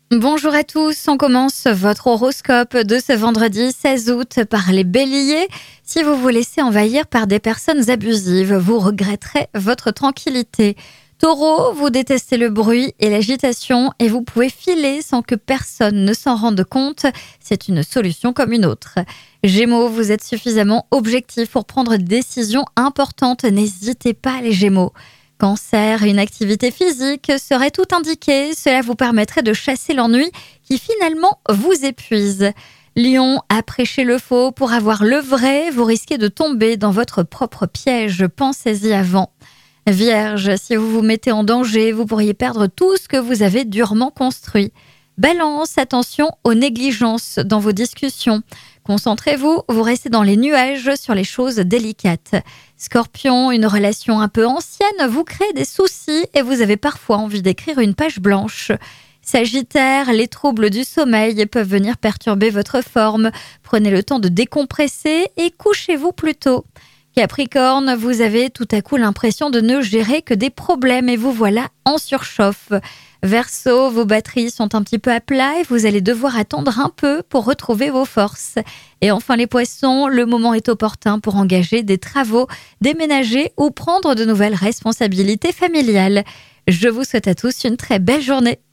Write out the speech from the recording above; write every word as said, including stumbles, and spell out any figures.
Bonjour à tous, on commence votre horoscope de ce vendredi seize août par les béliers. Si vous vous laissez envahir par des personnes abusives, vous regretterez votre tranquillité. Taureau, vous détestez le bruit et l'agitation et vous pouvez filer sans que personne ne s'en rende compte. C'est une solution comme une autre. Gémeaux, vous êtes suffisamment objectif pour prendre des décisions importantes. N'hésitez pas les Gémeaux. Cancer, une activité physique serait tout indiquée. Cela vous permettrait de chasser l'ennui qui finalement vous épuise. Lion, prêchez le faux pour avoir le vrai. Vous risquez de tomber dans votre propre piège. Pensez-y avant. Vierge, si vous vous mettez en danger, vous pourriez perdre tout ce que vous avez durement construit. Balance, attention aux négligences dans vos discussions. Concentrez-vous, vous restez dans les nuages sur les choses délicates. Scorpion, une relation un peu ancienne vous crée des soucis et vous avez parfois envie d'écrire une page blanche. Sagittaire, les troubles du sommeil peuvent venir perturber votre forme. Prenez le temps de décompresser et couchez-vous plus tôt. Capricorne, vous avez tout à coup l'impression de ne gérer que des problèmes et vous voilà en surchauffe. Verseau, vos batteries sont un petit peu à plat et vous allez devoir attendre un peu pour retrouver vos forces. Et enfin les poissons, le moment est opportun pour engager des travaux, déménager ou prendre de nouvelles responsabilités familiales. Je vous souhaite à tous une très belle journée.